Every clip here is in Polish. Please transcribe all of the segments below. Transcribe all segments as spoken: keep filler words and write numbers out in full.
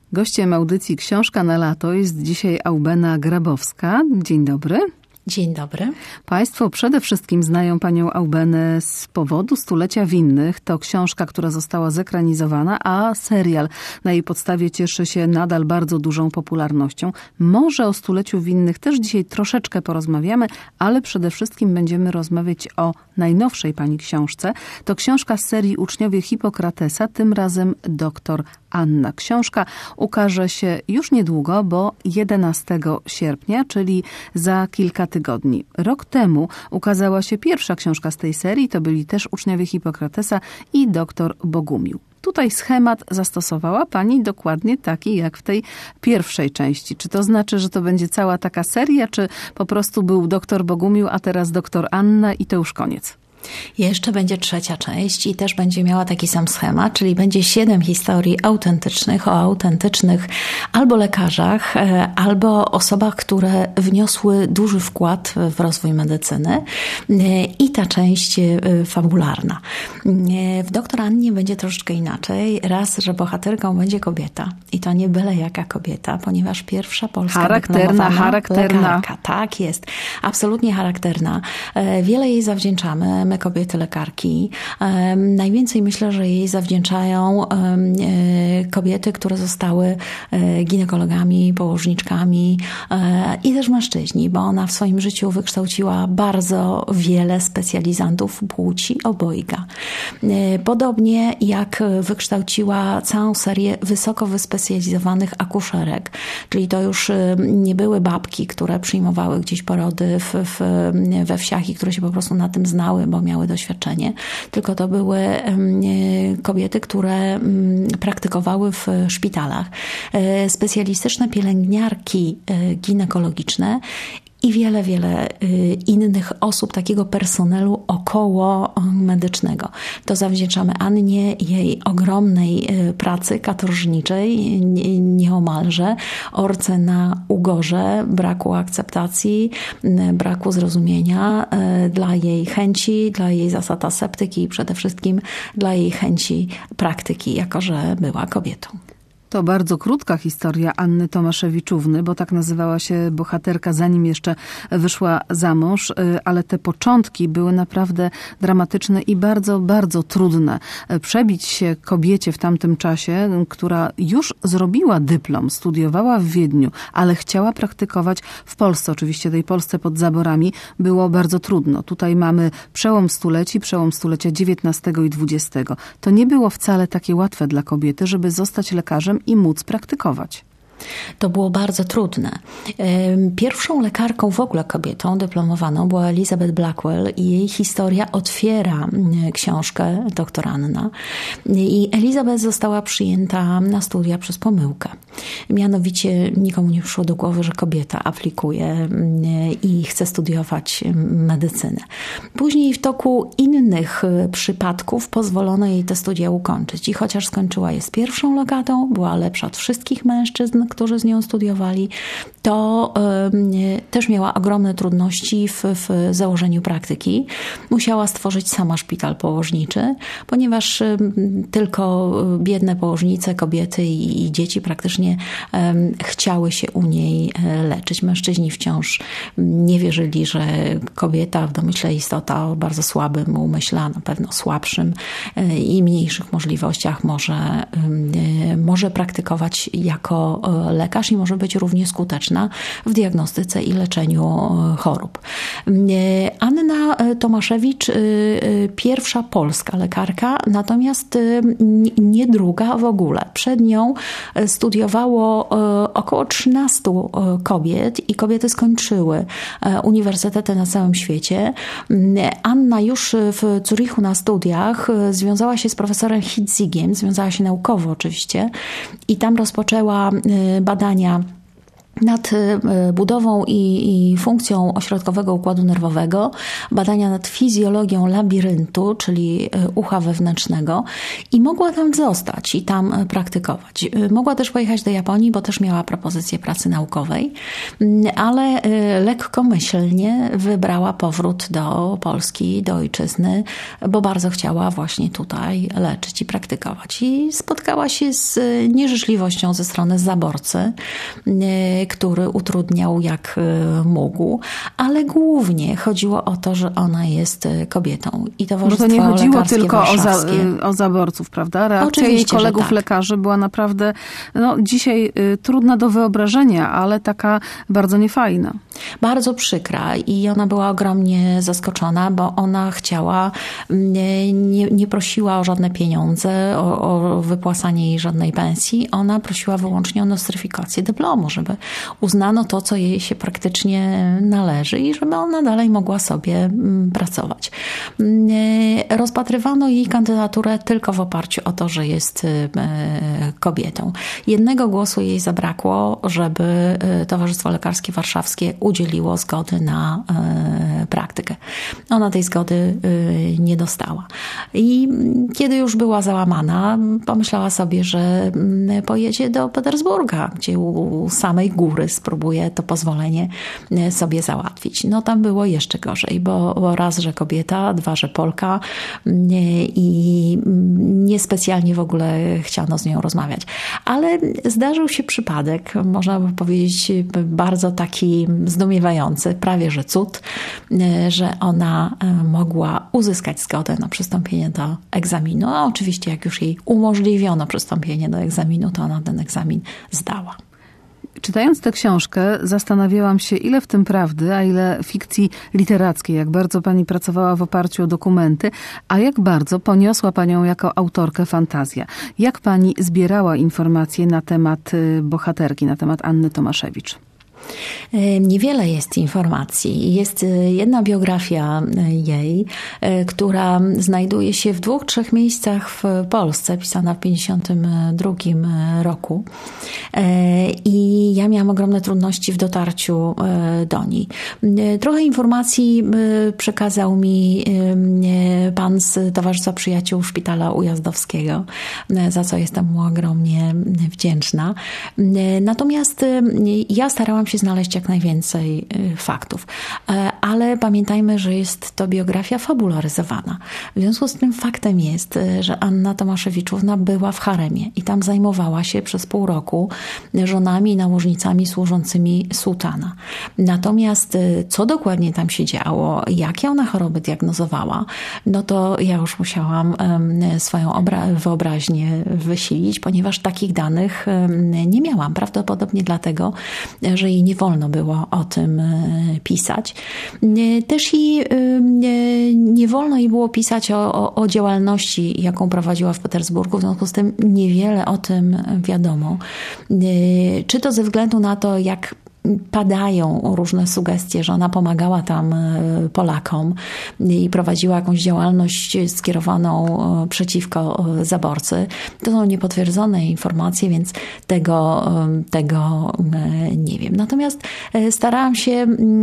Gościem audycji Książka na lato jest dzisiaj Aubena Grabowska. Dzień dobry. Dzień dobry. Państwo przede wszystkim znają panią Aubenę z powodu Stulecia Winnych. To książka, która została zekranizowana, a serial na jej podstawie cieszy się nadal bardzo dużą popularnością. Może o Stuleciu Winnych też dzisiaj troszeczkę porozmawiamy, ale przede wszystkim będziemy rozmawiać o najnowszej pani książce. To książka z serii Uczniowie Hipokratesa, tym razem Doktor Anna. Książka ukaże się już niedługo, bo jedenastego sierpnia, czyli za kilka tygodni. Rok temu ukazała się pierwsza książka z tej serii, to byli też Uczniowie Hipokratesa i Doktor Bogumił. Tutaj schemat zastosowała pani dokładnie taki jak w tej pierwszej części. Czy to znaczy, że to będzie cała taka seria, czy po prostu był Doktor Bogumił, a teraz Doktor Anna i to już koniec? Jeszcze będzie trzecia część i też będzie miała taki sam schemat, czyli będzie siedem historii autentycznych o autentycznych albo lekarzach, albo osobach, które wniosły duży wkład w rozwój medycyny i ta część fabularna. W Doktor Annie będzie troszeczkę inaczej. Raz, że bohaterką będzie kobieta i to nie byle jaka kobieta, ponieważ pierwsza polska charakterna, charakterna. lekarka. Tak jest, absolutnie charakterna. Wiele jej zawdzięczamy. My, kobiety lekarki. Najwięcej myślę, że jej zawdzięczają kobiety, które zostały ginekologami, położniczkami i też mężczyźni, bo ona w swoim życiu wykształciła bardzo wiele specjalizantów płci obojga. Podobnie jak wykształciła całą serię wysoko wyspecjalizowanych akuszerek, czyli to już nie były babki, które przyjmowały gdzieś porody w, w, we wsiach i które się po prostu na tym znały, bo miały doświadczenie, tylko to były kobiety, które praktykowały w szpitalach. Specjalistyczne pielęgniarki ginekologiczne i wiele, wiele innych osób, takiego personelu około medycznego. To zawdzięczamy Annie, jej ogromnej pracy katorżniczej, nieomalże, orce na ugorze, braku akceptacji, braku zrozumienia, dla jej chęci, dla jej zasad aseptyki i przede wszystkim dla jej chęci praktyki, jako że była kobietą. To bardzo krótka historia Anny Tomaszewiczówny, bo tak nazywała się bohaterka, zanim jeszcze wyszła za mąż, ale te początki były naprawdę dramatyczne i bardzo, bardzo trudne. Przebić się kobiecie w tamtym czasie, która już zrobiła dyplom, studiowała w Wiedniu, ale chciała praktykować w Polsce, oczywiście tej Polsce pod zaborami, było bardzo trudno. Tutaj mamy przełom stuleci, przełom stulecia dziewiętnastego i dwudziestego. To nie było wcale takie łatwe dla kobiety, żeby zostać lekarzem i móc praktykować. To było bardzo trudne. Pierwszą lekarką w ogóle kobietą dyplomowaną była Elizabeth Blackwell i jej historia otwiera książkę Doktor Anna. I Elizabeth została przyjęta na studia przez pomyłkę. Mianowicie nikomu nie przyszło do głowy, że kobieta aplikuje i chce studiować medycynę. Później w toku innych przypadków pozwolono jej te studia ukończyć. I chociaż skończyła je z pierwszą logatą, była lepsza od wszystkich mężczyzn, którzy z nią studiowali, to y, też miała ogromne trudności w, w założeniu praktyki. Musiała stworzyć sama szpital położniczy, ponieważ y, tylko biedne położnice, kobiety i, i dzieci praktycznie y, chciały się u niej y, leczyć. Mężczyźni wciąż nie wierzyli, że kobieta w domyśle istota o bardzo słabym umyśle, a na pewno słabszym y, i mniejszych możliwościach może, y, może praktykować jako lekarz i może być równie skuteczna w diagnostyce i leczeniu chorób. Anna Tomaszewicz, pierwsza polska lekarka, natomiast nie druga w ogóle. Przed nią studiowało około trzynastu kobiet i kobiety skończyły uniwersytety na całym świecie. Anna już w Zurichu na studiach związała się z profesorem Hitzigiem, związała się naukowo oczywiście i tam rozpoczęła badania nad budową i, i funkcją ośrodkowego układu nerwowego, badania nad fizjologią labiryntu, czyli ucha wewnętrznego i mogła tam zostać i tam praktykować. Mogła też pojechać do Japonii, bo też miała propozycję pracy naukowej, ale lekkomyślnie wybrała powrót do Polski, do ojczyzny, bo bardzo chciała właśnie tutaj leczyć i praktykować. I spotkała się z nieżyczliwością ze strony zaborcy, który utrudniał jak mógł, ale głównie chodziło o to, że ona jest kobietą. I Towarzystwo Bo to nie chodziło tylko o, za, warszawskie. o zaborców, prawda? Reakcja Oczywiście, jej kolegów tak. lekarzy była naprawdę no, dzisiaj y, trudna do wyobrażenia, ale taka bardzo niefajna. Bardzo przykra i ona była ogromnie zaskoczona, bo ona chciała, nie, nie, nie prosiła o żadne pieniądze, o, o wypłacanie jej żadnej pensji. Ona prosiła wyłącznie o nostryfikację dyplomu, żeby uznano to, co jej się praktycznie należy i żeby ona dalej mogła sobie pracować. Rozpatrywano jej kandydaturę tylko w oparciu o to, że jest kobietą. Jednego głosu jej zabrakło, żeby Towarzystwo Lekarskie Warszawskie udzieliło zgody na praktykę. Ona tej zgody nie dostała. I kiedy już była załamana, pomyślała sobie, że pojedzie do Petersburga, gdzie u samej góry spróbuje to pozwolenie sobie załatwić. No tam było jeszcze gorzej, bo, bo raz, że kobieta, dwa, że Polka i niespecjalnie w ogóle chciano z nią rozmawiać. Ale zdarzył się przypadek, można by powiedzieć bardzo taki zdumiewający, prawie że cud, że ona mogła uzyskać zgodę na przystąpienie do egzaminu. A oczywiście jak już jej umożliwiono przystąpienie do egzaminu, to ona ten egzamin zdała. Czytając tę książkę, zastanawiałam się, ile w tym prawdy, a ile fikcji literackiej, jak bardzo pani pracowała w oparciu o dokumenty, a jak bardzo poniosła panią jako autorkę fantazja. Jak pani zbierała informacje na temat bohaterki, na temat Anny Tomaszewicz? Niewiele jest informacji. Jest jedna biografia jej, która znajduje się w dwóch, trzech miejscach w Polsce, pisana w pięćdziesiątym drugim roku. I ja miałam ogromne trudności w dotarciu do niej. Trochę informacji przekazał mi pan z Towarzystwa Przyjaciół Szpitala Ujazdowskiego, za co jestem mu ogromnie wdzięczna. Natomiast ja starałam się znaleźć jak najwięcej faktów. Ale pamiętajmy, że jest to biografia fabularyzowana. W związku z tym faktem jest, że Anna Tomaszewiczówna była w haremie i tam zajmowała się przez pół roku żonami i nałożnicami służącymi sułtana. Natomiast co dokładnie tam się działo, jakie ona choroby diagnozowała, no to ja już musiałam swoją obra- wyobraźnię wysilić, ponieważ takich danych nie miałam. Prawdopodobnie dlatego, że jej nie wolno było o tym pisać. Też i nie wolno jej było pisać o, o, o działalności, jaką prowadziła w Petersburgu, w związku z tym niewiele o tym wiadomo. Czy to ze względu na to, jak padają różne sugestie, że ona pomagała tam Polakom i prowadziła jakąś działalność skierowaną przeciwko zaborcy. To są niepotwierdzone informacje, więc tego, tego nie wiem. Natomiast starałam się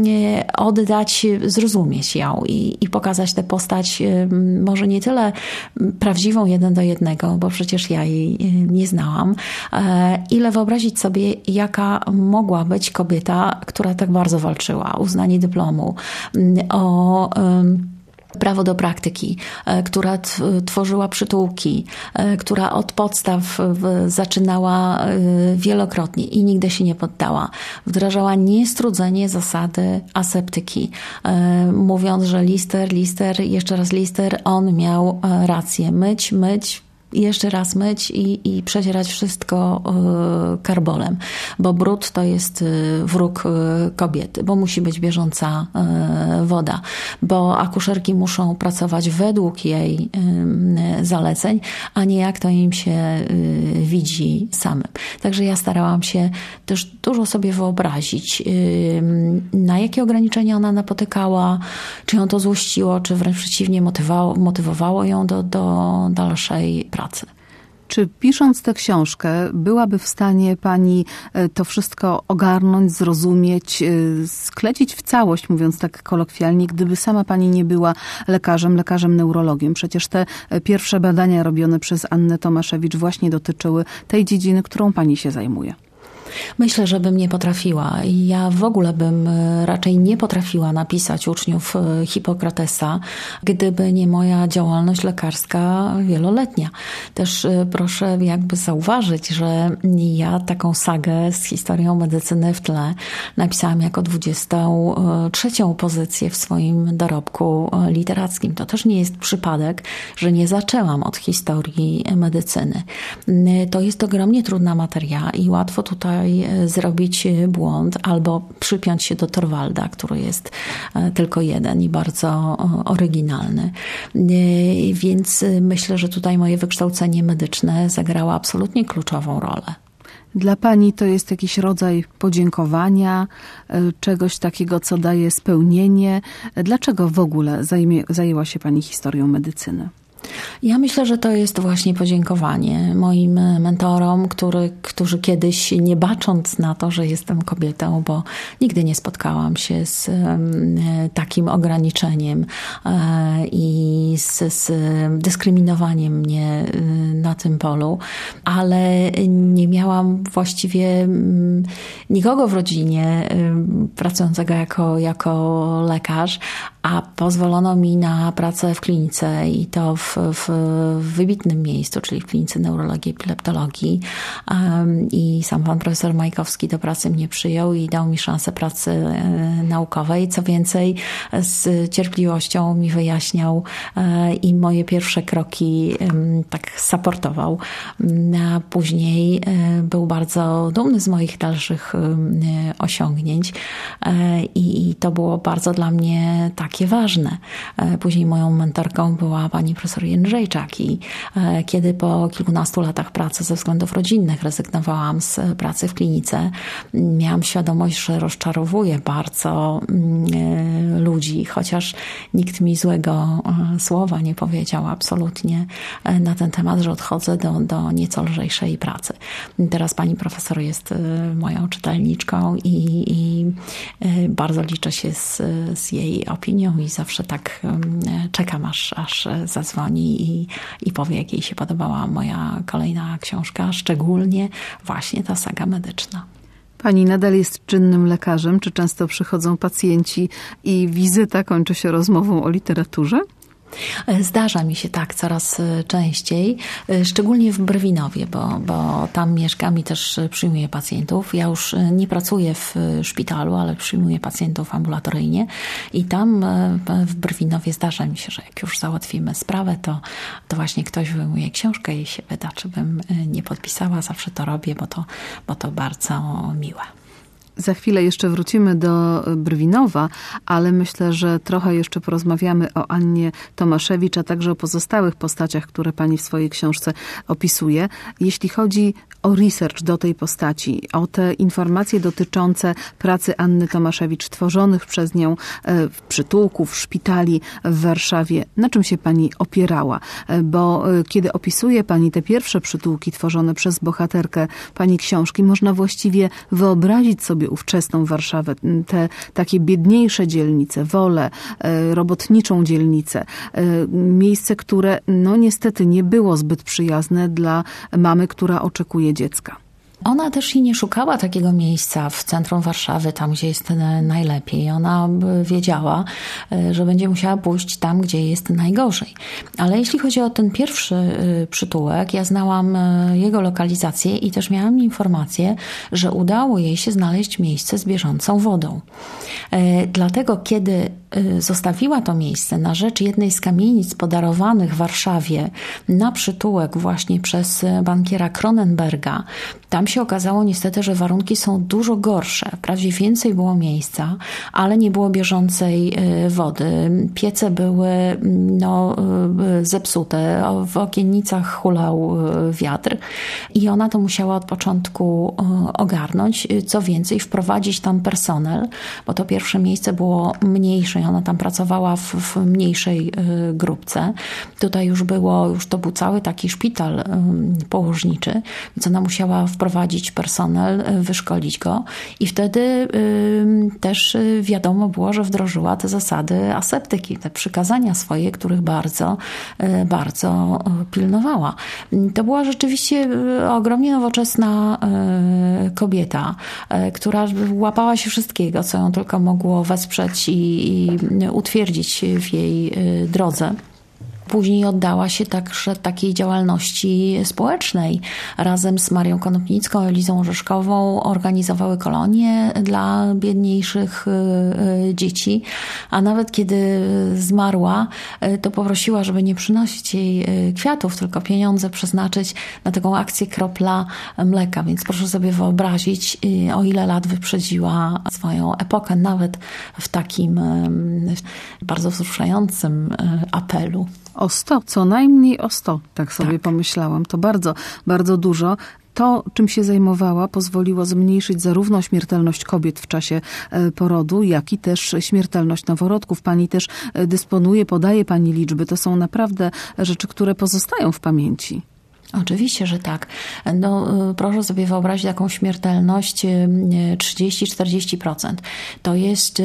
oddać, zrozumieć ją i, i pokazać tę postać może nie tyle prawdziwą jeden do jednego, bo przecież ja jej nie znałam, ile wyobrazić sobie, jaka mogła być kobieta, która tak bardzo walczyła o uznanie dyplomu, o prawo do praktyki, która tworzyła przytułki, która od podstaw zaczynała wielokrotnie i nigdy się nie poddała. Wdrażała niestrudzenie zasady aseptyki, mówiąc, że Lister, Lister, jeszcze raz Lister, on miał rację. Myć, myć, jeszcze raz myć i, i przecierać wszystko y, karbolem, bo brud to jest y, wróg y, kobiety, bo musi być bieżąca y, woda, bo akuszerki muszą pracować według jej y, zaleceń, a nie jak to im się y, widzi samym. Także ja starałam się też dużo sobie wyobrazić, y, na jakie ograniczenia ona napotykała, czy ją to złościło, czy wręcz przeciwnie motywowało, motywowało ją do, do dalszej pracy. Czy pisząc tę książkę byłaby w stanie pani to wszystko ogarnąć, zrozumieć, sklecić w całość, mówiąc tak kolokwialnie, gdyby sama pani nie była lekarzem, lekarzem neurologiem? Przecież te pierwsze badania robione przez Annę Tomaszewicz właśnie dotyczyły tej dziedziny, którą pani się zajmuje. Myślę, że bym nie potrafiła. Ja w ogóle bym raczej nie potrafiła napisać uczniów Hipokratesa, gdyby nie moja działalność lekarska wieloletnia. Też proszę jakby zauważyć, że ja taką sagę z historią medycyny w tle napisałam jako dwudziestą trzecią pozycję w swoim dorobku literackim. To też nie jest przypadek, że nie zaczęłam od historii medycyny. To jest ogromnie trudna materia i łatwo tutaj zrobić błąd albo przypiąć się do Torwalda, który jest tylko jeden i bardzo oryginalny. Więc myślę, że tutaj moje wykształcenie medyczne zagrało absolutnie kluczową rolę. Dla pani to jest jakiś rodzaj podziękowania, czegoś takiego, co daje spełnienie. Dlaczego w ogóle zajmie, zajęła się pani historią medycyny? Ja myślę, że to jest właśnie podziękowanie moim mentorom, który, którzy kiedyś, nie bacząc na to, że jestem kobietą, bo nigdy nie spotkałam się z takim ograniczeniem i z, z dyskryminowaniem mnie na tym polu, ale nie miałam właściwie nikogo w rodzinie pracującego jako, jako lekarz, a pozwolono mi na pracę w klinice i to w, w, w wybitnym miejscu, czyli w klinice neurologii i epileptologii. Um, I sam pan profesor Majkowski do pracy mnie przyjął i dał mi szansę pracy e, naukowej. Co więcej, z cierpliwością mi wyjaśniał e, i moje pierwsze kroki e, tak supportował. A później e, był bardzo dumny z moich dalszych e, osiągnięć e, i, i to było bardzo dla mnie tak takie ważne. Później moją mentorką była pani profesor Jędrzejczak i kiedy po kilkunastu latach pracy ze względów rodzinnych rezygnowałam z pracy w klinice, miałam świadomość, że rozczarowuję bardzo ludzi, chociaż nikt mi złego słowa nie powiedział absolutnie na ten temat, że odchodzę do, do nieco lżejszej pracy. Teraz pani profesor jest moją czytelniczką i, i bardzo liczę się z, z jej opinią i zawsze tak czekam, aż, aż zadzwoni i, i powie, jak jej się podobała moja kolejna książka, szczególnie właśnie ta saga medyczna. Pani nadal jest czynnym lekarzem? Czy często przychodzą pacjenci i wizyta kończy się rozmową o literaturze? Zdarza mi się tak coraz częściej, szczególnie w Brwinowie, bo, bo tam mieszkam i też przyjmuję pacjentów. Ja już nie pracuję w szpitalu, ale przyjmuję pacjentów ambulatoryjnie i tam w Brwinowie zdarza mi się, że jak już załatwimy sprawę, to, to właśnie ktoś wyjmuje książkę i się pyta, czy bym nie podpisała. Zawsze to robię, bo to, bo to bardzo miłe. Za chwilę jeszcze wrócimy do Brwinowa, ale myślę, że trochę jeszcze porozmawiamy o Annie Tomaszewicz, a także o pozostałych postaciach, które pani w swojej książce opisuje. Jeśli chodzi o research do tej postaci, o te informacje dotyczące pracy Anny Tomaszewicz, tworzonych przez nią w przytułków, szpitali w Warszawie, na czym się pani opierała? Bo kiedy opisuje pani te pierwsze przytułki tworzone przez bohaterkę pani książki, można właściwie wyobrazić sobie ówczesną Warszawę, te takie biedniejsze dzielnice, Wolę, robotniczą dzielnicę. Miejsce, które no niestety nie było zbyt przyjazne dla mamy, która oczekuje dziecka. Ona też i nie szukała takiego miejsca w centrum Warszawy, tam gdzie jest najlepiej. Ona wiedziała, że będzie musiała pójść tam, gdzie jest najgorzej. Ale jeśli chodzi o ten pierwszy przytułek, ja znałam jego lokalizację i też miałam informację, że udało jej się znaleźć miejsce z bieżącą wodą. Dlatego, kiedy zostawiła to miejsce na rzecz jednej z kamienic podarowanych Warszawie na przytułek właśnie przez bankiera Cronenberga, tam się okazało niestety, że warunki są dużo gorsze. Wprawdzie więcej było miejsca, ale nie było bieżącej wody. Piece były no, zepsute, w okiennicach hulał wiatr i ona to musiała od początku ogarnąć. Co więcej, wprowadzić tam personel, bo to pierwsze miejsce było mniejsze. Ona tam pracowała w, w mniejszej grupce. Tutaj już było, już to był cały taki szpital położniczy, więc ona musiała wprowadzić personel, wyszkolić go i wtedy też wiadomo było, że wdrożyła te zasady aseptyki, te przykazania swoje, których bardzo, bardzo pilnowała. To była rzeczywiście ogromnie nowoczesna kobieta, która łapała się wszystkiego, co ją tylko mogło wesprzeć i, i utwierdzić w jej drodze. Później oddała się także takiej działalności społecznej. Razem z Marią Konopnicką, Elizą Orzeszkową organizowały kolonie dla biedniejszych dzieci. A nawet kiedy zmarła, to poprosiła, żeby nie przynosić jej kwiatów, tylko pieniądze przeznaczyć na taką akcję Kropla Mleka. Więc proszę sobie wyobrazić, o ile lat wyprzedziła swoją epokę, nawet w takim bardzo wzruszającym apelu. O sto, co najmniej o sto, tak sobie tak. pomyślałam. To bardzo, bardzo dużo. To, czym się zajmowała, pozwoliło zmniejszyć zarówno śmiertelność kobiet w czasie porodu, jak i też śmiertelność noworodków. Pani też dysponuje, podaje pani liczby. To są naprawdę rzeczy, które pozostają w pamięci. Oczywiście, że tak. No, proszę sobie wyobrazić taką śmiertelność trzydzieści do czterdziestu procent. To jest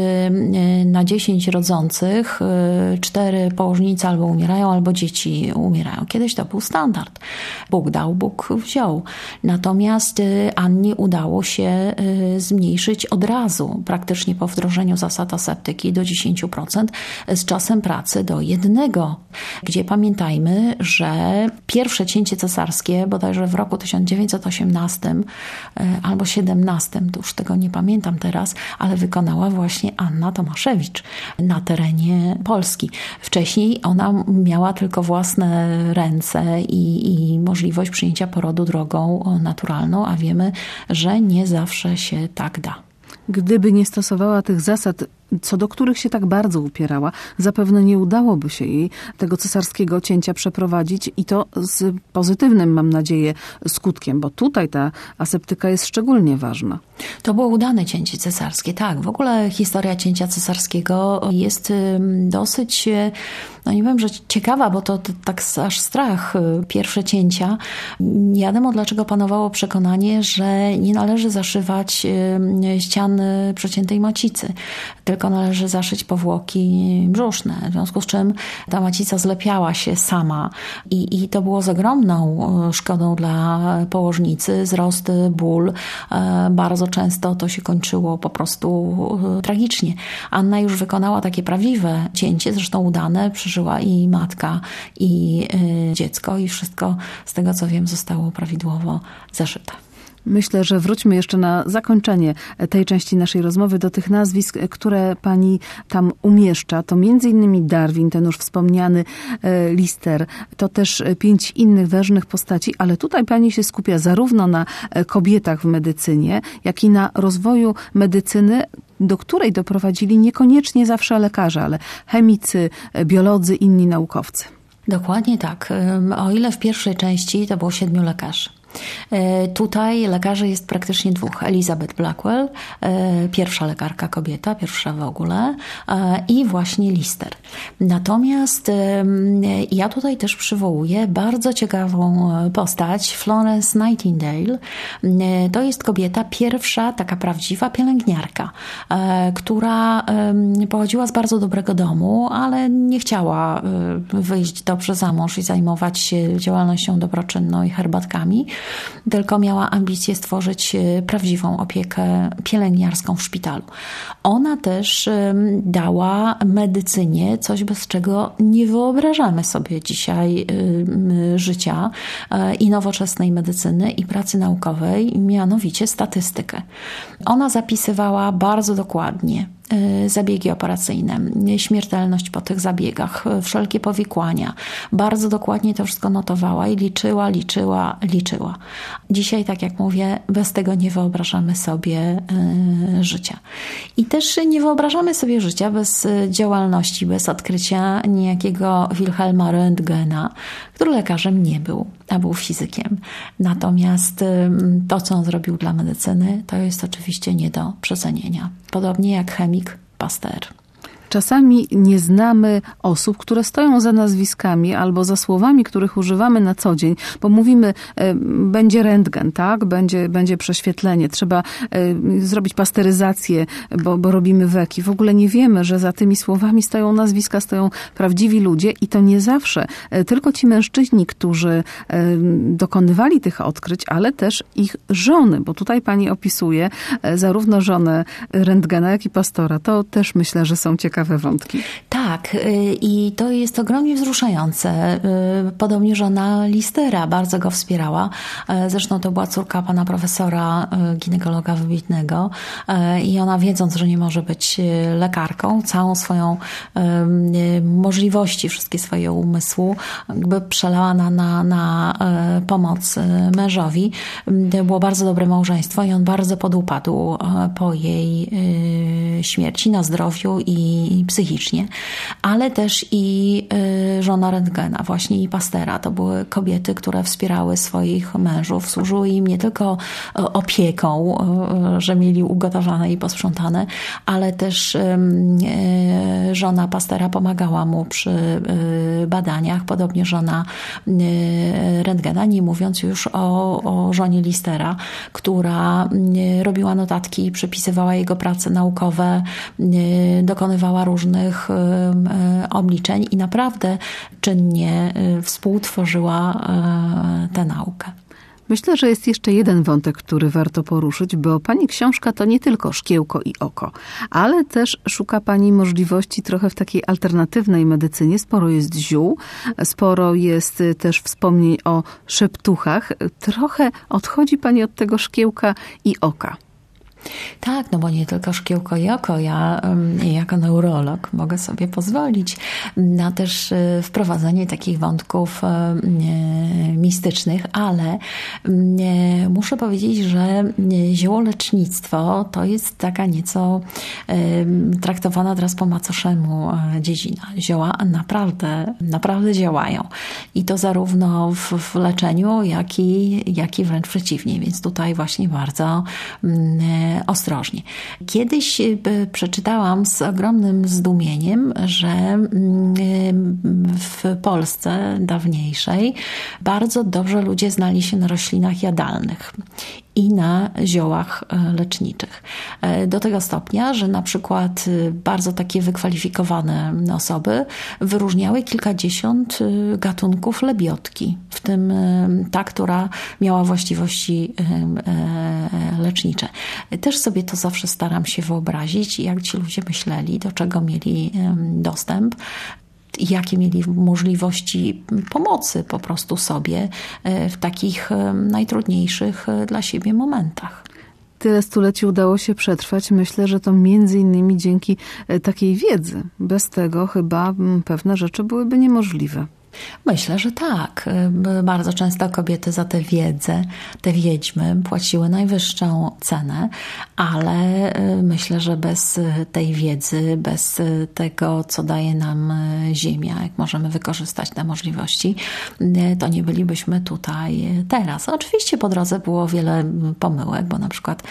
na dziesięć rodzących cztery położnice albo umierają, albo dzieci umierają. Kiedyś to był standard. Bóg dał, Bóg wziął. Natomiast Annie udało się zmniejszyć od razu, praktycznie po wdrożeniu zasad aseptyki do dziesięć procent, z czasem pracy do jednego. Gdzie pamiętajmy, że pierwsze cięcie cesarskie bodajże w roku tysiąc dziewięćset osiemnastym albo siedemnastym, to już tego nie pamiętam teraz, ale wykonała właśnie Anna Tomaszewicz na terenie Polski. Wcześniej ona miała tylko własne ręce i, i możliwość przyjęcia porodu drogą naturalną, a wiemy, że nie zawsze się tak da. Gdyby nie stosowała tych zasad, co do których się tak bardzo upierała, zapewne nie udałoby się jej tego cesarskiego cięcia przeprowadzić i to z pozytywnym, mam nadzieję, skutkiem, bo tutaj ta aseptyka jest szczególnie ważna. To było udane cięcie cesarskie, tak. W ogóle historia cięcia cesarskiego jest dosyć, no nie wiem, że ciekawa, bo to, to tak aż strach. Pierwsze cięcia. Nie wiadomo, dlaczego panowało przekonanie, że nie należy zaszywać ścian przeciętej macicy, tylko należy zaszyć powłoki brzuszne, w związku z czym ta macica zlepiała się sama i, i to było z ogromną szkodą dla położnicy, wzrost, ból. Bardzo często to się kończyło po prostu tragicznie. Anna już wykonała takie prawdziwe cięcie, zresztą udane, przeżyła i matka, i dziecko i wszystko z tego, co wiem, zostało prawidłowo zaszyte. Myślę, że wróćmy jeszcze na zakończenie tej części naszej rozmowy do tych nazwisk, które pani tam umieszcza. To między innymi Darwin, ten już wspomniany Lister, to też pięć innych ważnych postaci, ale tutaj pani się skupia zarówno na kobietach w medycynie, jak i na rozwoju medycyny, do której doprowadzili niekoniecznie zawsze lekarze, ale chemicy, biolodzy, inni naukowcy. Dokładnie tak. O ile w pierwszej części to było siedmiu lekarzy. Tutaj lekarzy jest praktycznie dwóch. Elizabeth Blackwell, pierwsza lekarka kobieta, pierwsza w ogóle, i właśnie Lister. Natomiast ja tutaj też przywołuję bardzo ciekawą postać, Florence Nightingale. To jest kobieta, pierwsza taka prawdziwa pielęgniarka, która pochodziła z bardzo dobrego domu, ale nie chciała wyjść dobrze za mąż i zajmować się działalnością dobroczynną i herbatkami, tylko miała ambicję stworzyć prawdziwą opiekę pielęgniarską w szpitalu. Ona też dała medycynie coś, bez czego nie wyobrażamy sobie dzisiaj życia i nowoczesnej medycyny i pracy naukowej, mianowicie statystykę. Ona zapisywała bardzo dokładnie zabiegi operacyjne, śmiertelność po tych zabiegach, wszelkie powikłania. Bardzo dokładnie to wszystko notowała i liczyła, liczyła, liczyła. Dzisiaj, tak jak mówię, bez tego nie wyobrażamy sobie y, życia. I też nie wyobrażamy sobie życia bez działalności, bez odkrycia niejakiego Wilhelma Röntgena, który lekarzem nie był, a był fizykiem. Natomiast y, to, co on zrobił dla medycyny, to jest oczywiście nie do przecenienia. Podobnie jak chemik Pasteur. Czasami nie znamy osób, które stoją za nazwiskami albo za słowami, których używamy na co dzień, bo mówimy, e, będzie rentgen, tak? Będzie, będzie prześwietlenie, trzeba e, zrobić pasteryzację, bo, bo robimy weki. W ogóle nie wiemy, że za tymi słowami stoją nazwiska, stoją prawdziwi ludzie i to nie zawsze e, tylko ci mężczyźni, którzy e, dokonywali tych odkryć, ale też ich żony, bo tutaj pani opisuje e, zarówno żonę rentgena, jak i pastora. To też myślę, że są ciekawe wątki. Tak, i to jest ogromnie wzruszające. Podobnie żona Listera bardzo go wspierała. Zresztą to była córka pana profesora, ginekologa wybitnego i ona, wiedząc, że nie może być lekarką, całą swoją możliwości, wszystkie swoje umysłu jakby przelała na, na, na pomoc mężowi. Było bardzo dobre małżeństwo i on bardzo podupadł po jej śmierci na zdrowiu i psychicznie, ale też i żona rentgena, właśnie i pastera. To były kobiety, które wspierały swoich mężów, służyły im nie tylko opieką, że mieli ugotowane i posprzątane, ale też żona pastera pomagała mu przy badaniach, podobnie żona rentgena, nie mówiąc już o, o żonie Listera, która robiła notatki i przepisywała jego prace naukowe, dokonywała różnych obliczeń i naprawdę czynnie współtworzyła tę naukę. Myślę, że jest jeszcze jeden wątek, który warto poruszyć, bo pani książka to nie tylko szkiełko i oko, ale też szuka pani możliwości trochę w takiej alternatywnej medycynie. Sporo jest ziół, sporo jest też wspomnień o szeptuchach. Trochę odchodzi pani od tego szkiełka i oka. Tak, no bo nie tylko szkiełko i oko. Ja jako neurolog mogę sobie pozwolić na też wprowadzenie takich wątków mistycznych, ale muszę powiedzieć, że ziołolecznictwo to jest taka nieco traktowana teraz po macoszemu dziedzina. Zioła naprawdę, naprawdę działają. I to zarówno w, w leczeniu, jak i, jak i wręcz przeciwnie. Więc tutaj właśnie bardzo ostrożnie. Kiedyś przeczytałam z ogromnym zdumieniem, że w Polsce dawniejszej bardzo dobrze ludzie znali się na roślinach jadalnych i na ziołach leczniczych. Do tego stopnia, że na przykład bardzo takie wykwalifikowane osoby wyróżniały kilkadziesiąt gatunków lebiotki, w tym ta, która miała właściwości lecznicze. Też sobie to zawsze staram się wyobrazić, jak ci ludzie myśleli, do czego mieli dostęp, jakie mieli możliwości pomocy po prostu sobie w takich najtrudniejszych dla siebie momentach. Tyle stuleci udało się przetrwać. Myślę, że to między innymi dzięki takiej wiedzy. Bez tego chyba pewne rzeczy byłyby niemożliwe. Myślę, że tak. Bardzo często kobiety za tę wiedzę, te wiedźmy płaciły najwyższą cenę, ale myślę, że bez tej wiedzy, bez tego, co daje nam Ziemia, jak możemy wykorzystać te możliwości, to nie bylibyśmy tutaj teraz. Oczywiście po drodze było wiele pomyłek, bo na przykład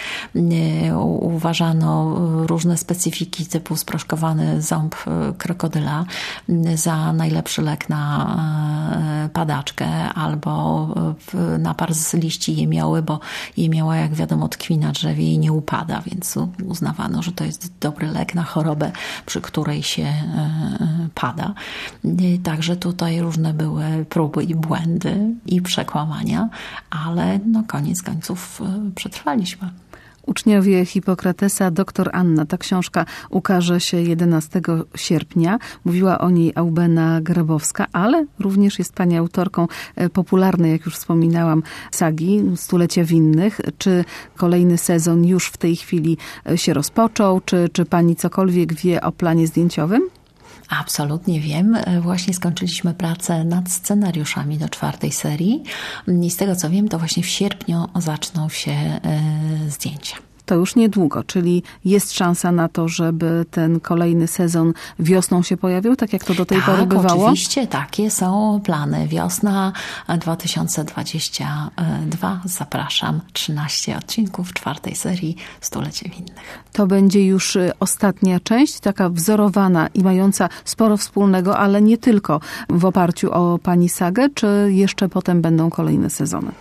uważano różne specyfiki typu sproszkowany ząb krokodyla za najlepszy lek na padaczkę albo napar z liści jemioły, bo jemioła, jak wiadomo, tkwi na drzewie i nie upada, więc uznawano, że to jest dobry lek na chorobę, przy której się pada. Także tutaj różne były próby i błędy i przekłamania, ale no koniec końców przetrwaliśmy. Uczniowie Hipokratesa, doktor Anna. Ta książka ukaże się jedenastego sierpnia. Mówiła o niej Aubena Grabowska, ale również jest pani autorką popularnej, jak już wspominałam, sagi Stulecia Winnych. Czy kolejny sezon już w tej chwili się rozpoczął? Czy, czy pani cokolwiek wie o planie zdjęciowym? Absolutnie wiem. Właśnie skończyliśmy pracę nad scenariuszami do czwartej serii i z tego co wiem, to właśnie w sierpniu zaczną się zdjęcia. To już niedługo, czyli jest szansa na to, żeby ten kolejny sezon wiosną się pojawił, tak jak to do tej tak, pory bywało? Oczywiście, takie są plany. Wiosna dwa tysiące dwudziesty drugi. Zapraszam. trzynaście odcinków czwartej serii Stulecie Winnych. To będzie już ostatnia część, taka wzorowana i mająca sporo wspólnego, ale nie tylko w oparciu o pani sagę, czy jeszcze potem będą kolejne sezony?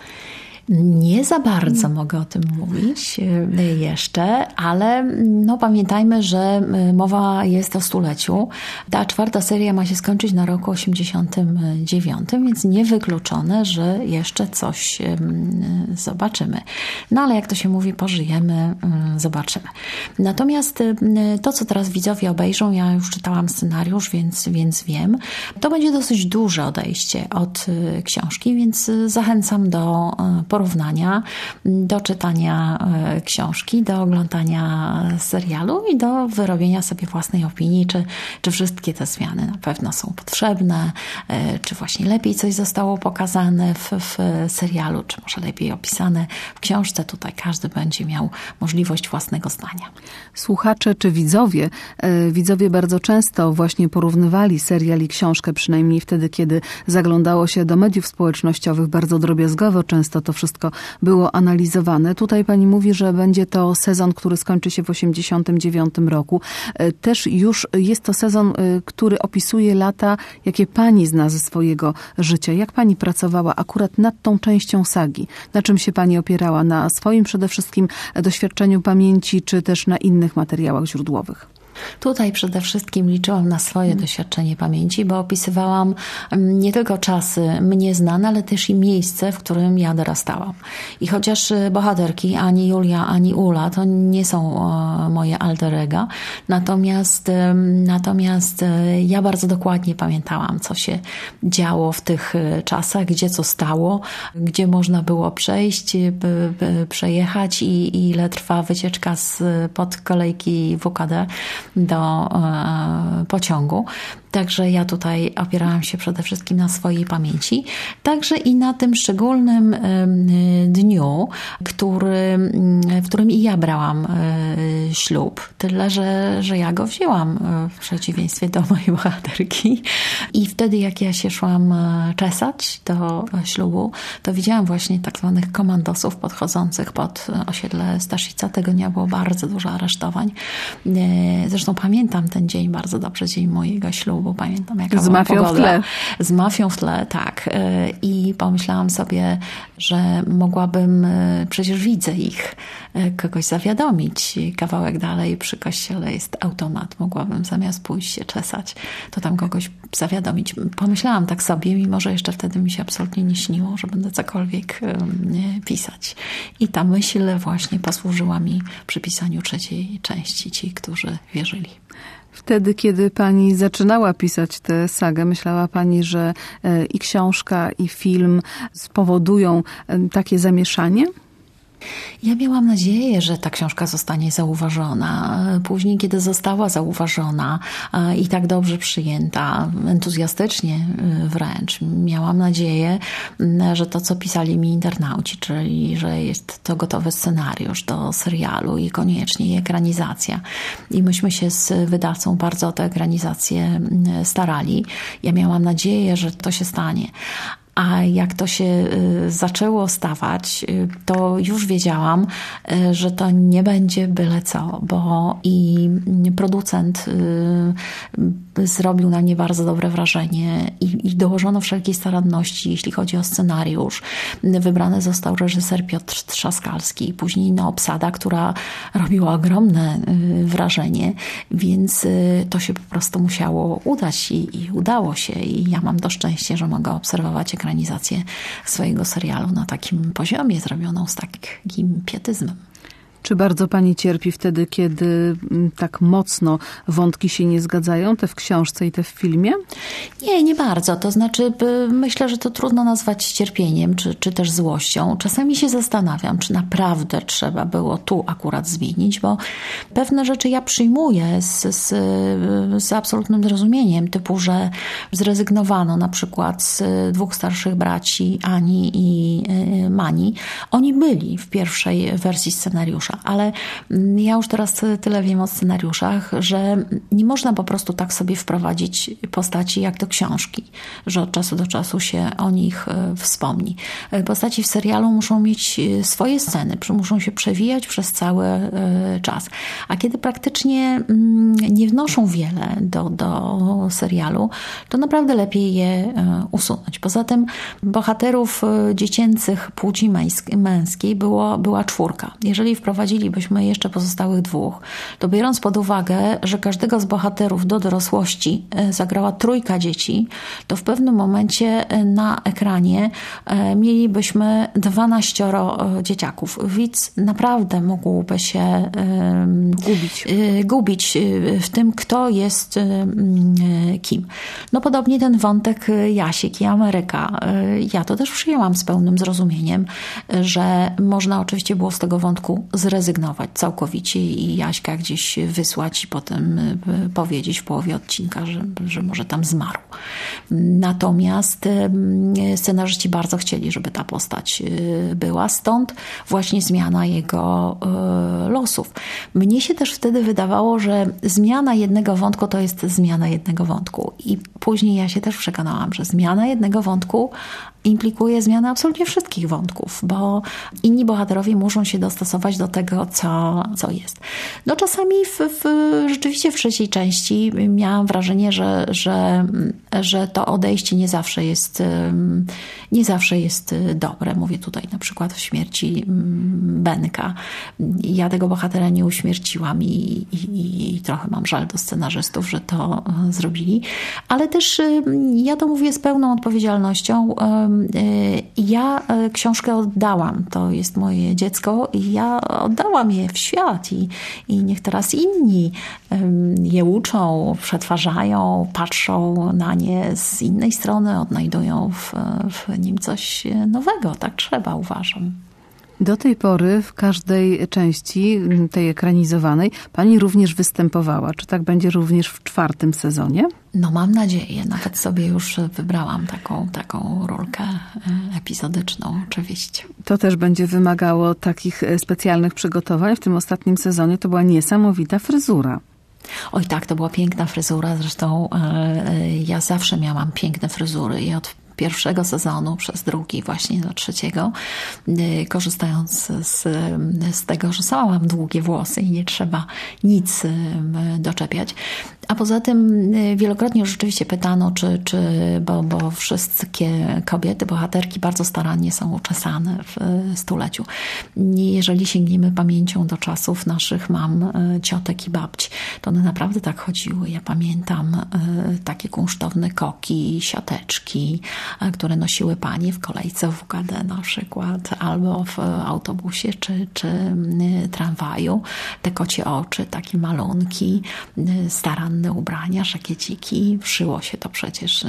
Nie za bardzo mogę o tym mówić jeszcze, ale no pamiętajmy, że mowa jest o stuleciu. Ta czwarta seria ma się skończyć na roku osiemdziesiątym dziewiątym, więc niewykluczone, że jeszcze coś zobaczymy. No ale jak to się mówi, pożyjemy, zobaczymy. Natomiast to, co teraz widzowie obejrzą, ja już czytałam scenariusz, więc, więc wiem, to będzie dosyć duże odejście od książki, więc zachęcam do porównania, do czytania książki, do oglądania serialu i do wyrobienia sobie własnej opinii, czy, czy wszystkie te zmiany na pewno są potrzebne, czy właśnie lepiej coś zostało pokazane w, w serialu, czy może lepiej opisane w książce. Tutaj każdy będzie miał możliwość własnego zdania. Słuchacze czy widzowie, widzowie bardzo często właśnie porównywali serial i książkę, przynajmniej wtedy, kiedy zaglądało się do mediów społecznościowych, bardzo drobiazgowo często to wszystko było analizowane. Tutaj pani mówi, że będzie to sezon, który skończy się w osiemdziesiątym dziewiątym roku. Też już jest to sezon, który opisuje lata, jakie pani zna ze swojego życia. Jak pani pracowała akurat nad tą częścią sagi? Na czym się pani opierała? Na swoim przede wszystkim doświadczeniu pamięci, czy też na innych materiałach źródłowych? Tutaj przede wszystkim liczyłam na swoje doświadczenie pamięci, bo opisywałam nie tylko czasy mnie znane, ale też i miejsce, w którym ja dorastałam. I chociaż bohaterki ani Julia, ani Ula to nie są moje alter ego, natomiast, natomiast ja bardzo dokładnie pamiętałam, co się działo w tych czasach, gdzie co stało, gdzie można było przejść, by, by przejechać i ile trwa wycieczka spod kolejki W K D do e, pociągu. Także ja tutaj opierałam się przede wszystkim na swojej pamięci. Także i na tym szczególnym dniu, który, w którym i ja brałam ślub. Tyle, że, że ja go wzięłam w przeciwieństwie do mojej bohaterki. I wtedy, jak ja się szłam czesać do ślubu, to widziałam właśnie tak zwanych komandosów podchodzących pod osiedle Staszica. Tego dnia było bardzo dużo aresztowań. Zresztą pamiętam ten dzień bardzo dobrze, dzień mojego ślubu. Bo pamiętam, jaka z mafią pogoda. w tle. Z mafią w tle, tak. I pomyślałam sobie, że mogłabym, przecież widzę ich, kogoś zawiadomić. Kawałek dalej przy kościele jest automat. Mogłabym zamiast pójść się czesać, to tam kogoś zawiadomić. Pomyślałam tak sobie, mimo że jeszcze wtedy mi się absolutnie nie śniło, że będę cokolwiek nie, pisać. I ta myśl właśnie posłużyła mi przy pisaniu trzeciej części, ci, którzy wierzyli. Wtedy, kiedy pani zaczynała pisać tę sagę, myślała pani, że i książka, i film spowodują takie zamieszanie? Ja miałam nadzieję, że ta książka zostanie zauważona. Później, kiedy została zauważona i tak dobrze przyjęta, entuzjastycznie wręcz, miałam nadzieję, że to, co pisali mi internauci, czyli że jest to gotowy scenariusz do serialu i koniecznie ekranizacja. I myśmy się z wydawcą bardzo o tę ekranizację starali. Ja miałam nadzieję, że to się stanie. A jak to się zaczęło stawać, to już wiedziałam, że to nie będzie byle co, bo i producent zrobił na mnie bardzo dobre wrażenie i, i dołożono wszelkiej staranności, jeśli chodzi o scenariusz. Wybrany został reżyser Piotr Trzaskalski, później no, obsada, która robiła ogromne wrażenie, więc to się po prostu musiało udać i, i udało się. I ja mam to szczęście, że mogę obserwować ekranizację swojego serialu na takim poziomie, zrobioną z takim pietyzmem. Czy bardzo pani cierpi wtedy, kiedy tak mocno wątki się nie zgadzają, te w książce i te w filmie? Nie, nie bardzo. To znaczy myślę, że to trudno nazwać cierpieniem, czy, czy też złością. Czasami się zastanawiam, czy naprawdę trzeba było tu akurat zmienić, bo pewne rzeczy ja przyjmuję z, z, z absolutnym zrozumieniem, typu, że zrezygnowano na przykład z dwóch starszych braci, Ani i Mani. Oni byli w pierwszej wersji scenariusza. Ale ja już teraz tyle wiem o scenariuszach, że nie można po prostu tak sobie wprowadzić postaci jak do książki, że od czasu do czasu się o nich wspomni. Postaci w serialu muszą mieć swoje sceny, muszą się przewijać przez cały czas. A kiedy praktycznie nie wnoszą wiele do, do serialu, to naprawdę lepiej je usunąć. Poza tym bohaterów dziecięcych płci męskiej było, była czwórka. Jeżeli wprowadzilibyśmy jeszcze pozostałych dwóch, to biorąc pod uwagę, że każdego z bohaterów do dorosłości zagrała trójka dzieci, to w pewnym momencie na ekranie mielibyśmy dwanaścioro dzieciaków. Widz naprawdę mógłby się gubić. gubić w tym, kto jest kim. No podobnie ten wątek Jasiek i Ameryka. Ja to też przyjęłam z pełnym zrozumieniem, że można oczywiście było z tego wątku zrezygnować całkowicie i Jaśka gdzieś wysłać i potem powiedzieć w połowie odcinka, że, że może tam zmarł. Natomiast scenarzyści bardzo chcieli, żeby ta postać była, stąd właśnie zmiana jego losów. Mnie się też wtedy wydawało, że zmiana jednego wątku to jest zmiana jednego wątku. I później ja się też przekonałam, że zmiana jednego wątku implikuje zmianę absolutnie wszystkich wątków, bo inni bohaterowie muszą się dostosować do tego, co, co jest. No czasami w, w, rzeczywiście w trzeciej części miałam wrażenie, że, że, że to odejście nie zawsze jest nie zawsze jest dobre. Mówię tutaj na przykład o śmierci Benka. Ja tego bohatera nie uśmierciłam i, i, i trochę mam żal do scenarzystów, że to zrobili. Ale też ja to mówię z pełną odpowiedzialnością. Ja książkę oddałam. To jest moje dziecko i ja oddałam je w świat i, i niech teraz inni je uczą, przetwarzają, patrzą na nie z innej strony, odnajdują w, w nim coś nowego. Tak trzeba, uważam. Do tej pory w każdej części tej ekranizowanej pani również występowała. Czy tak będzie również w czwartym sezonie? No mam nadzieję. Nawet sobie już wybrałam taką, taką rolkę epizodyczną oczywiście. To też będzie wymagało takich specjalnych przygotowań. W tym ostatnim sezonie to była niesamowita fryzura. Oj tak, to była piękna fryzura. Zresztą e, ja zawsze miałam piękne fryzury i od pierwszego sezonu przez drugi właśnie do trzeciego, korzystając z, z tego, że sama mam długie włosy i nie trzeba nic doczepiać. A poza tym wielokrotnie rzeczywiście pytano, czy, czy bo, bo wszystkie kobiety, bohaterki bardzo starannie są uczesane w stuleciu. Jeżeli sięgniemy pamięcią do czasów naszych mam, ciotek i babci, to one naprawdę tak chodziły. Ja pamiętam takie kunsztowne koki, siateczki, które nosiły panie w kolejce w U K D na przykład, albo w autobusie czy, czy tramwaju. Te kocie oczy, takie malunki, staranne ubrania, szakieciki. Szyło się to przecież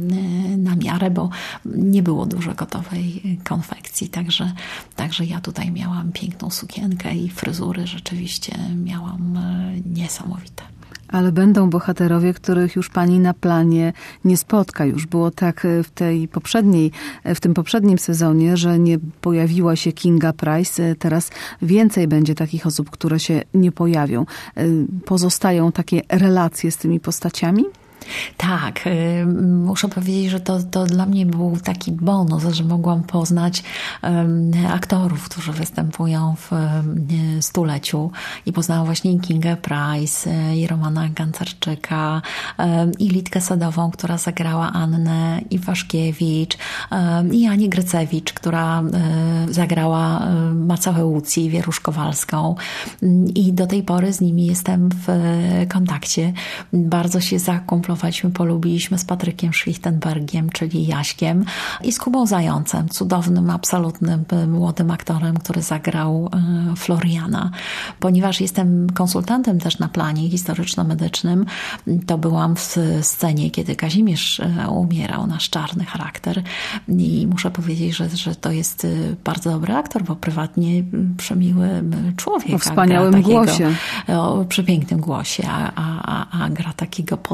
na miarę, bo nie było dużo gotowej konfekcji. Także, także ja tutaj miałam piękną sukienkę i fryzury rzeczywiście miałam niesamowite. Ale będą bohaterowie, których już pani na planie nie spotka. Już było tak w tej poprzedniej, w tym poprzednim sezonie, że nie pojawiła się Kinga Price. Teraz więcej będzie takich osób, które się nie pojawią. Pozostają takie relacje z tymi postaciami? Tak, muszę powiedzieć, że to, to dla mnie był taki bonus, że mogłam poznać um, aktorów, którzy występują w um, stuleciu i poznałam właśnie i Kingę Price, i Romana Gancarczyka, um, i Litkę Sadową, która zagrała Annę Iwaszkiewicz, um, i Anię Grycewicz, która um, zagrała um, Macałę Łucji, Wierusz Kowalską, um, i do tej pory z nimi jestem w kontakcie. Bardzo się zakumplowaliśmy, polubiliśmy z Patrykiem Schlichtenbergiem, czyli Jaśkiem, i z Kubą Zającem, cudownym, absolutnym młodym aktorem, który zagrał Floriana. Ponieważ jestem konsultantem też na planie historyczno-medycznym, to byłam w scenie, kiedy Kazimierz umierał, nasz czarny charakter, i muszę powiedzieć, że, że to jest bardzo dobry aktor, bo prywatnie przemiły człowiek. O wspaniałym takiego, głosie. O przepięknym głosie, a, a, a, a gra takiego podlca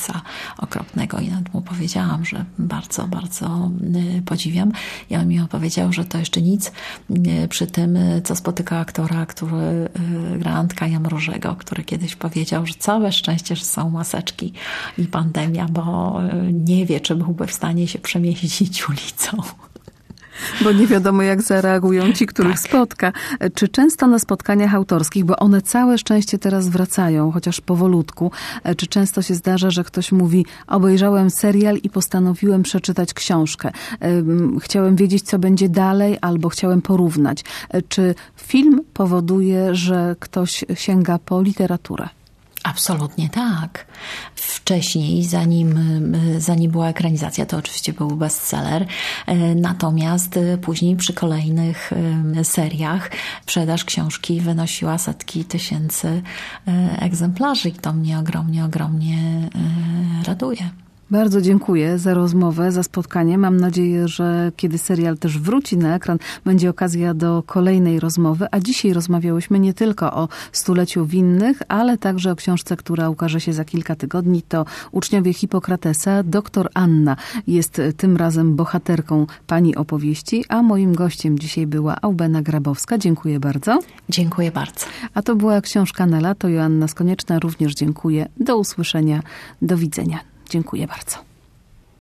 ojca okropnego i nawet mu powiedziałam, że bardzo, bardzo podziwiam. I on mi opowiedział, że to jeszcze nic przy tym, co spotyka aktora, który gra Antka Jamrożego, który kiedyś powiedział, że całe szczęście, że są maseczki i pandemia, bo nie wie, czy byłby w stanie się przemieścić ulicą. Bo nie wiadomo, jak zareagują ci, których tak. spotka. Czy często na spotkaniach autorskich, bo one całe szczęście teraz wracają, chociaż powolutku, czy często się zdarza, że ktoś mówi, obejrzałem serial i postanowiłem przeczytać książkę. Chciałem wiedzieć, co będzie dalej, albo chciałem porównać. Czy film powoduje, że ktoś sięga po literaturę? Absolutnie tak. Wcześniej, zanim, zanim była ekranizacja, to oczywiście był bestseller. Natomiast później przy kolejnych seriach sprzedaż książki wynosiła setki tysięcy egzemplarzy i to mnie ogromnie, ogromnie raduje. Bardzo dziękuję za rozmowę, za spotkanie. Mam nadzieję, że kiedy serial też wróci na ekran, będzie okazja do kolejnej rozmowy. A dzisiaj rozmawiałyśmy nie tylko o stuleciu winnych, ale także o książce, która ukaże się za kilka tygodni. To Uczniowie Hipokratesa. Doktor Anna jest tym razem bohaterką pani opowieści, a moim gościem dzisiaj była Aubena Grabowska. Dziękuję bardzo. Dziękuję bardzo. A to była książka na lato. Joanna Skonieczna również dziękuję. Do usłyszenia. Do widzenia. Dziękuję bardzo.